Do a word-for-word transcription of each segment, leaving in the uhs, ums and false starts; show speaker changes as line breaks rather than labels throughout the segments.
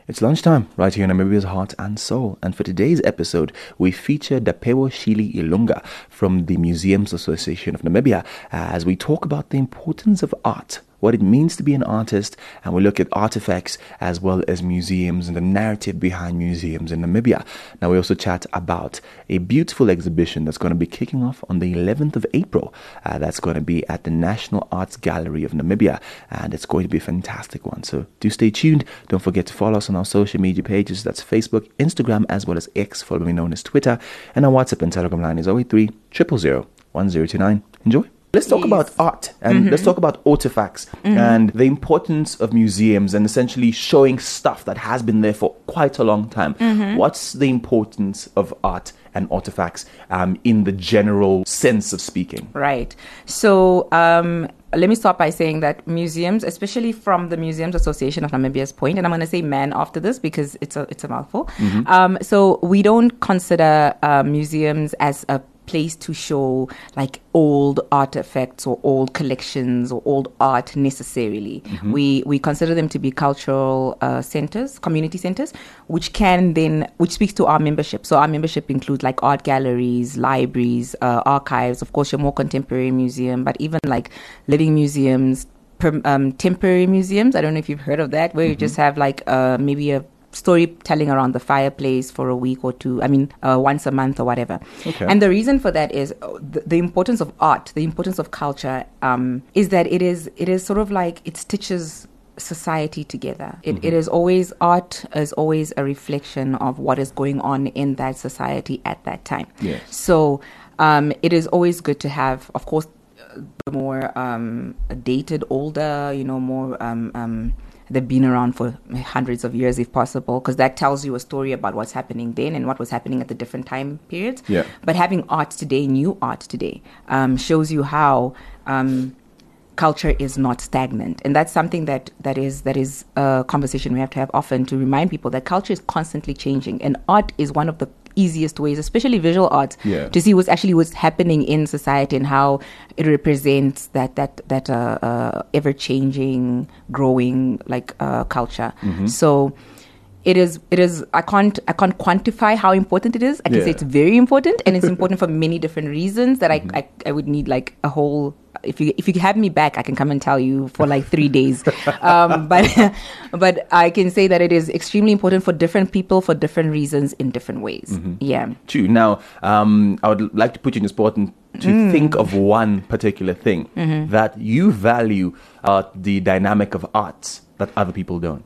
It's lunchtime right here in Namibia's Heart and Soul, and for today's episode, we feature Dapewo Shili Ilunga from the Museums Association of Namibia as we talk about the importance of art, what it means to be an artist, and we look at artifacts as well as museums and the narrative behind museums in Namibia. Now we also chat about a beautiful exhibition that's going to be kicking off on the eleventh of April. Uh, that's going to be at the National Arts Gallery of Namibia, and it's going to be a fantastic one. So do stay tuned. Don't forget to follow us on our social media pages. That's Facebook, Instagram, as well as X, formerly known as Twitter. And our WhatsApp and Telegram line is zero eight three, zero zero zero, one zero two nine. Enjoy. Let's talk yes. about art and mm-hmm. let's talk about artifacts mm-hmm. and the importance of museums and essentially showing stuff that has been there for quite a long time. Mm-hmm. What's the importance of art and artifacts um, in the general sense of speaking?
Right. So um, let me start by saying that museums, especially from the Museums Association of Namibia's point, and I'm going to say man after this because it's a it's a mouthful. Mm-hmm. Um, so we don't consider uh, museums as a place to show like old artifacts or old collections or old art necessarily. Mm-hmm. We we consider them to be cultural uh, centers, community centers, which can then, which speaks to our membership. So our membership includes like art galleries, libraries, uh, archives, of course your more contemporary museum, but even like living museums, per, um, temporary museums. I don't know if you've heard of that, where mm-hmm. you just have like uh, maybe a storytelling around the fireplace for a week or two, I mean, uh, once a month or whatever. Okay. And the reason for that is uh, the, the importance of art, the importance of culture, um, is that it is it is sort of like it stitches society together. It, mm-hmm. it is always, art is always a reflection of what is going on in that society at that time.
Yes.
So um, it is always good to have, of course, the more um, dated, older, you know, more... Um, um, they've been around for hundreds of years if possible, because that tells you a story about what's happening then and what was happening at the different time periods.
Yeah.
But having art today, new art today, um, shows you how um, culture is not stagnant. And that's something that, that is that is a conversation we have to have often, to remind people that culture is constantly changing. And art is one of the easiest ways, especially visual art,
yeah.
to see what's actually what's happening in society and how it represents that that that uh, uh, ever-changing, growing like uh, culture. Mm-hmm. So it is it is I can't I can't quantify how important it is. I can
yeah.
say it's very important, and it's important for many different reasons that mm-hmm. I, I I would need like a whole. If you if you have me back, I can come and tell you for like three days. Um, but but I can say that it is extremely important for different people for different reasons in different ways. Mm-hmm. Yeah.
True. Now, um, I would like to put you in the spot and to mm. think of one particular thing mm-hmm. that you value about the dynamic of arts that other people don't.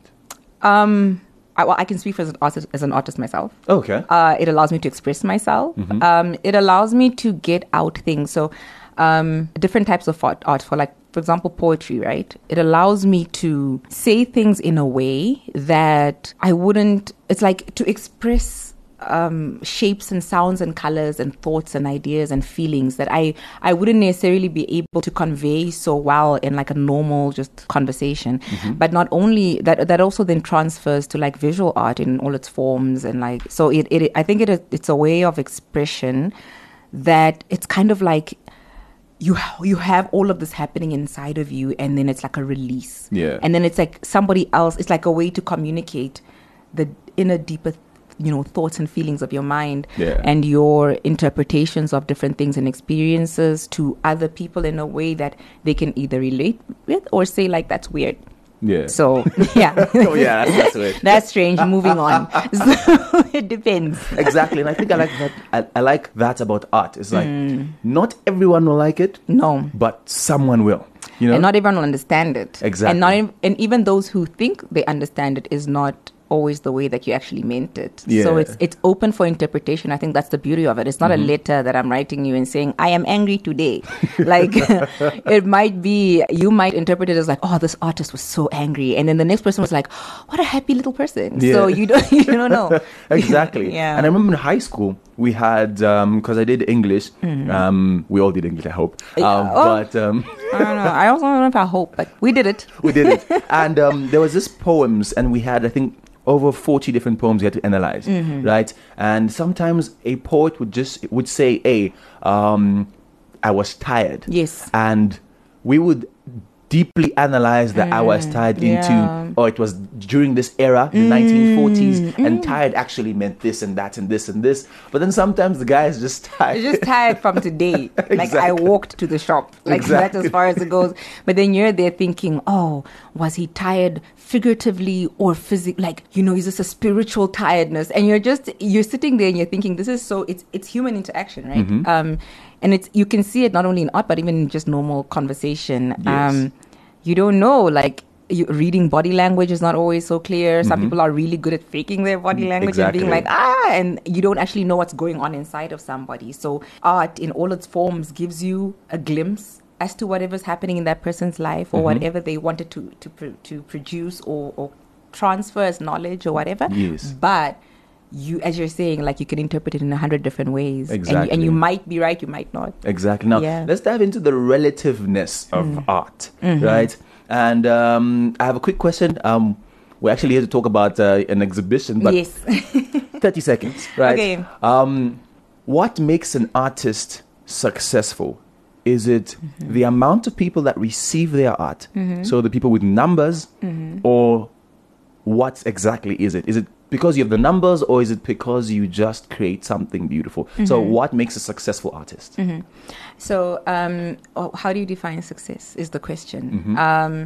Um. I, well, I can speak for as an artist, as an artist myself.
Okay.
Uh, it allows me to express myself. Mm-hmm. Um, it allows me to get out things. So, um, different types of art, art for like, for example, poetry, right? It allows me to say things in a way that I wouldn't, it's like to express um, shapes and sounds and colors and thoughts and ideas and feelings that I, I wouldn't necessarily be able to convey so well in like a normal just conversation. Mm-hmm. But not only that, that also then transfers to like visual art in all its forms. And like, so it, it I think it it's a way of expression that it's kind of like, you you have all of this happening inside of you, and then it's like a release.
Yeah.
And then it's like somebody else, it's like a way to communicate the inner, deeper, you know, thoughts and feelings of your mind
yeah.
and your interpretations of different things and experiences to other people in a way that they can either relate with or say like, that's weird.
Yeah.
So, yeah.
oh, yeah, that's, that's weird.
That's strange. Moving on. So, it depends.
Exactly. And I think I like that. I, I like that about art. It's like, mm. not everyone will like it.
No.
But someone will. You know?
And not everyone will understand it.
Exactly.
And, not, and even those who think they understand it is not always the way that you actually meant it.
Yeah.
So it's it's open for interpretation. I think that's the beauty of it. It's not mm-hmm. a letter that I'm writing you and saying, I am angry today. Like, it might be, you might interpret it as like, oh, this artist was so angry. And then the next person was like, what a happy little person.
Yeah.
So you don't, you don't know.
Exactly.
Yeah.
And I remember in high school, we had, because um, I did English, mm-hmm. um, we all did English, I hope. Um,
oh,
but um,
I don't know. I also don't know if I hope, but we did it.
We did it. And um, there was this poems, and we had, I think, over forty different poems you had to analyze, mm-hmm. right? And sometimes a poet would just would say, hey, um, I was tired.
Yes.
And we would deeply analyze the mm, hours tied
yeah.
into, or it was during this era, the mm, nineteen forties, mm. and tired actually meant this and that and this and this. But then sometimes the guy is just tired.
You're just tired from today.
Exactly.
Like, I walked to the shop. Like,
exactly.
that's as far as it goes. But then you're there thinking, oh, was he tired figuratively or physically? Like, you know, is this a spiritual tiredness? And you're just, you're sitting there and you're thinking, this is so, it's it's human interaction, right? Mm-hmm. Um, and it's, you can see it not only in art, but even in just normal conversation.
Yes.
Um, you don't know, like, you, reading body language is not always so clear. Some mm-hmm. people are really good at faking their body language
exactly.
and being like, ah, and you don't actually know what's going on inside of somebody. So art in all its forms gives you a glimpse as to whatever's happening in that person's life or mm-hmm. whatever they wanted to to pr- to produce or, or transfer as knowledge or whatever.
Yes.
But you, as you're saying, like, you can interpret it in a hundred different ways.
Exactly.
And you, and you might be right, you might not.
Exactly. Now,
yeah.
let's dive into the relativeness of
mm.
art,
mm-hmm.
right? And um, I have a quick question. Um, we're actually here to talk about uh, an exhibition, but
yes.
thirty seconds, right?
Okay.
Um, what makes an artist successful? Is it mm-hmm. the amount of people that receive their art?
Mm-hmm.
So the people with numbers,
mm-hmm.
or what exactly is it? Is it because you have the numbers, or is it because you just create something beautiful? Mm-hmm. So what makes a successful artist?
Mm-hmm. So um, how do you define success is the question.
Mm-hmm.
Um,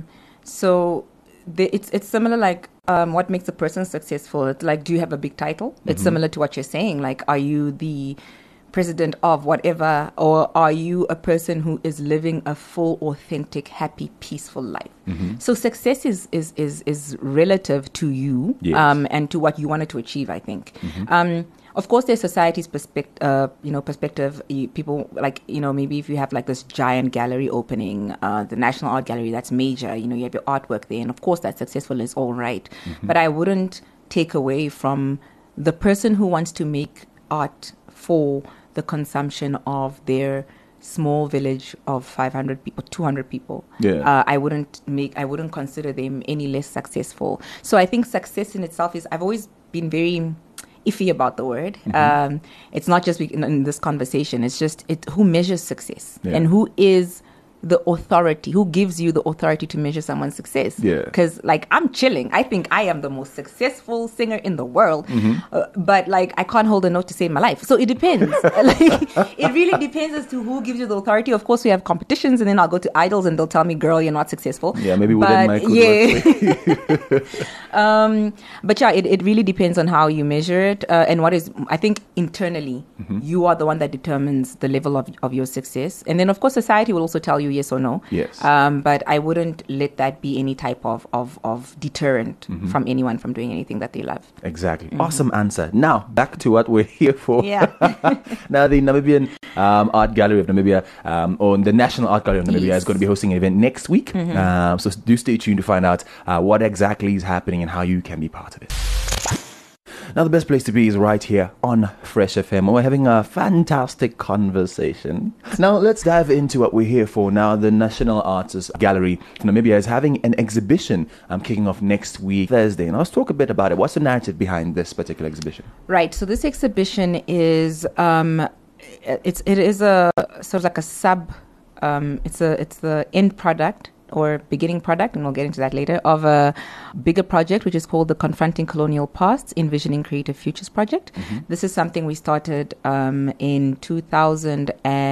so the, it's it's similar like um, what makes a person successful. It's like, do you have a big title? Mm-hmm. It's similar to what you're saying. Like, are you the president of whatever, or are you a person who is living a full, authentic, happy, peaceful life?
Mm-hmm.
So success is is is, is relative to you
yes.
um, and to what you wanted to achieve, I think.
Mm-hmm.
Um, of course, there's society's perspective, uh, you know, perspective. People, like, you know, maybe if you have like this giant gallery opening, uh, the National Art Gallery, that's major, you know, you have your artwork there, and of course that's successful, is all right. Mm-hmm. But I wouldn't take away from the person who wants to make art for the consumption of their small village of five hundred people, two hundred people.
Yeah.
Uh, I wouldn't make, I wouldn't consider them any less successful. So I think success in itself is, I've always been very iffy about the word. Mm-hmm. Um, it's not just in, in this conversation. It's just it, who measures success
yeah.
and who is the authority, who gives you the authority to measure someone's success.
Yeah.
Because, like, I'm chilling. I think I am the most successful singer in the world. Mm-hmm. Uh, but, like, I can't hold a note to save my life. So it depends. Like, it really depends as to who gives you the authority. Of course, we have competitions, and then I'll go to idols, and they'll tell me, girl, you're not successful.
Yeah, maybe
but,
within my
yeah. um, But, yeah, it, it really depends on how you measure it. Uh, and what is, I think, internally, mm-hmm. you are the one that determines the level of, of your success. And then, of course, society will also tell you yes or no.
Yes.
Um, but I wouldn't let that be any type of, of, of deterrent mm-hmm. from anyone from doing anything that they love.
Exactly. Mm-hmm. Awesome answer. Now, back to what we're here for.
Yeah.
Now, the Namibian um, Art Gallery of Namibia, um, or the National Art Gallery of Namibia, yes. is going to be hosting an event next week. Mm-hmm. Uh, so do stay tuned to find out uh, what exactly is happening and how you can be part of it. Now, the best place to be is right here on Fresh F M. We're having a fantastic conversation. Now, let's dive into what we're here for. Now, the National Artists Gallery of Namibia is having an exhibition um, kicking off next week, Thursday. And let's talk a bit about it. What's the narrative behind this particular exhibition?
Right. So this exhibition is, um, it's it is a sort of like a sub, um, it's a it's the end product or beginning product, and we'll get into that later, of a bigger project which is called the Confronting Colonial Pasts, Envisioning Creative Futures project. Mm-hmm. This is something we started um, in two thousand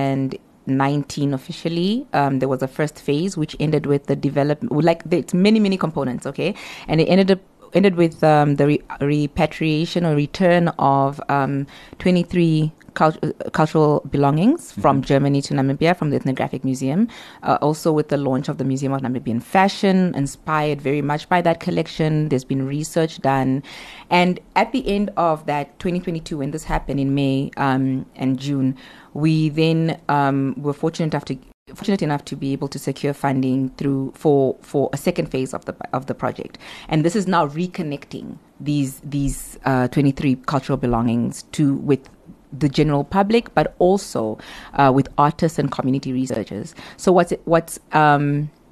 nineteen officially. Um, there was a first phase which ended with the development, like it's many, many components, okay? And it ended up ended with um, the re- repatriation or return of um, twenty-three Cult- cultural belongings mm-hmm. from Germany to Namibia, from the Ethnographic Museum. Uh, also with the launch of the Museum of Namibian Fashion, inspired very much by that collection. There's been research done. And at the end of that twenty twenty-two, when this happened in May um, and June, we then um, were fortunate enough to fortunate enough to be able to secure funding through for for a second phase of the of the project. And this is now reconnecting these these uh, twenty-three cultural belongings to with the general public, but also uh, with artists and community researchers. So what's what's um,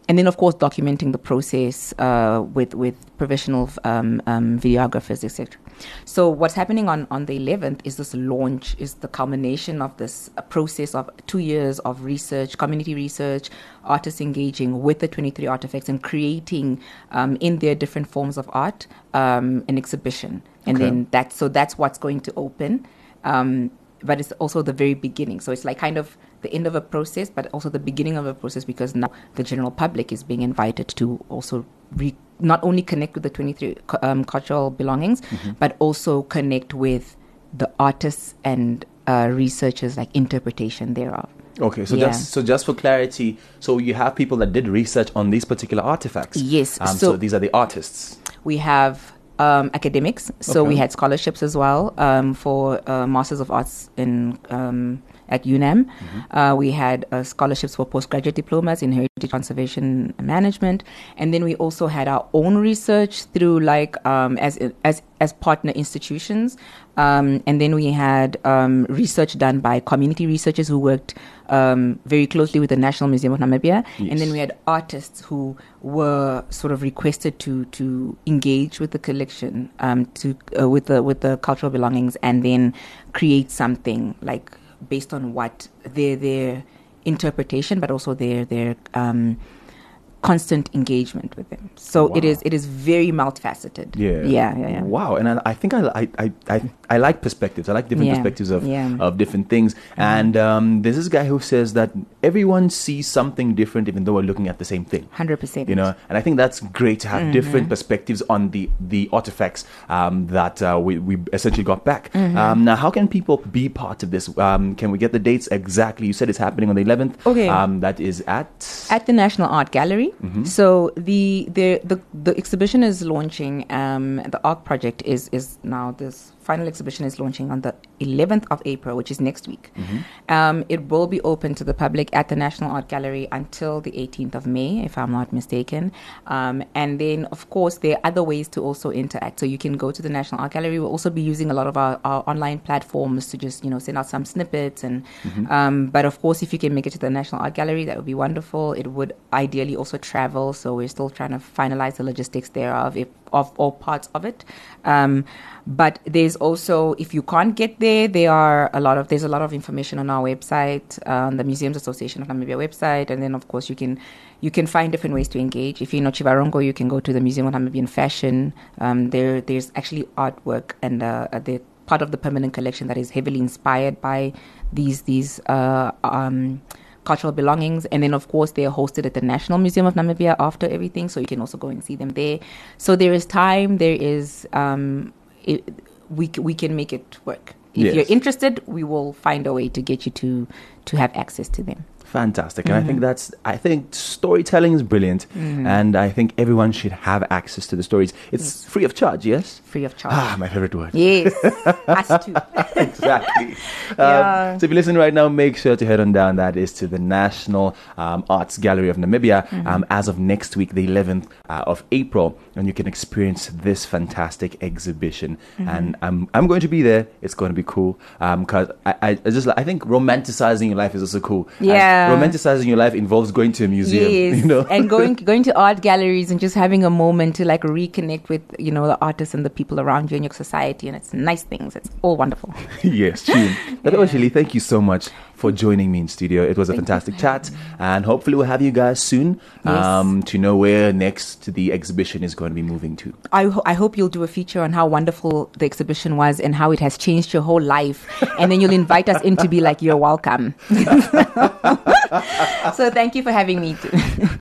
and then, of course, documenting the process uh, with with professional um, um, videographers, et cetera. So what's happening on, on the eleventh is this launch, is the culmination of this uh, process of two years of research, community research, artists engaging with the twenty-three artifacts and creating um, in their different forms of art um, an exhibition. And
Okay.
then that's, so that's what's going to open. Um, but it's also the very beginning. So it's like kind of the end of a process, but also the beginning of a process, because now the general public is being invited to also re- not only connect with the twenty-three um, cultural belongings, mm-hmm. but also connect with the artists and uh, researchers, like interpretation thereof.
Okay, so
Yeah.
just so just for clarity, so you have people that did research on these particular artifacts.
Yes.
Um, so,
So-
these are the artists.
We have um, academics, so
Okay.
we had scholarships as well um, for uh, Masters of Arts in um, at U N A M. Mm-hmm. Uh, we had uh, scholarships for postgraduate diplomas in heritage conservation management, and then we also had our own research through like um, as as as partner institutions, um, and then we had um, research done by community researchers who worked um, very closely with the National Museum of Namibia,
Yes.
and then we had artists who were sort of requested to to engage with the collection, um, to uh, with the with the cultural belongings, and then create something like based on what their their interpretation, but also their their um, constant engagement with them. So
Wow.
it is it is very multifaceted.
Yeah.
yeah, yeah, yeah.
Wow, and I, I think I, I, I, I, I like perspectives. I like different
Yeah.
perspectives of
Yeah.
of different things. And um, there's this guy who says that everyone sees something different, even though we're looking at the same thing.
Hundred percent.
You know, and I think that's great to have
Mm-hmm.
different perspectives on the the artifacts um, that uh, we we essentially got back.
Mm-hmm.
Um, now, how can people be part of this? Um, can we get the dates exactly? You said it's happening on the eleventh.
Okay.
Um, that is at
At the National Art Gallery.
Mm-hmm.
So the, the the the exhibition is launching. Um, the ARC project is is now this final exhibition is launching on the eleventh of April, which is next week.
Mm-hmm.
Um, it will be open to the public at the National Art Gallery until the eighteenth of May, if I'm not mistaken. Um, and then, of course, there are other ways to also interact. So you can go to the National Art Gallery. We'll also be using a lot of our, our online platforms to just, you know, send out some snippets. And
Mm-hmm.
um, but of course, if you can make it to the National Art Gallery, that would be wonderful. It would ideally also travel. So we're still trying to finalize the logistics thereof, if of all parts of it. Um, but there's also, if you can't get there, there are a lot of there's a lot of information on our website, uh, on the Museums Association of Namibia website, and then of course you can you can find different ways to engage. If you're in Chivarongo, you can go to the Museum of Namibian Fashion. Um, there there's actually artwork and uh, the part of the permanent collection that is heavily inspired by these these uh, um, cultural belongings. And then of course they are hosted at the National Museum of Namibia after everything, so you can also go and see them there. So there is time, there is um, it, we c- we can make it work. If
Yes.
you're interested, we will find a way to get you to to have access to them.
Fantastic. And I think that's, I think storytelling is brilliant. And I think everyone should have access to the stories. It's
Yes.
free of charge, yes?
Free of charge.
Ah, my favorite word.
Yes, us too.
Exactly.
Yeah.
Um, so if you listen right now, make sure to head on down. That is to the National um, Arts Gallery of Namibia um, as of next week, the eleventh uh, of April. And you can experience this fantastic exhibition. And I'm, I'm going to be there. It's going to be cool. Because I, I, I just I think romanticizing your life is also cool. And
Yeah.
romanticizing your life involves going to a museum.
Yes,
You know?
and going going to art galleries and just having a moment to like reconnect with, you know, the artists and the people around you in your society, and it's nice things. It's all wonderful.
Yes, true. Dada Shili, thank you so much for joining me in studio. It was a fantastic chat, and hopefully we'll have you guys soon
Yes.
um, to know where next the exhibition is going to be moving to.
I, ho- I hope you'll do a feature on how wonderful the exhibition was and how it has changed your whole life, and then you'll invite us in to be like, you're welcome. So thank you for having me too.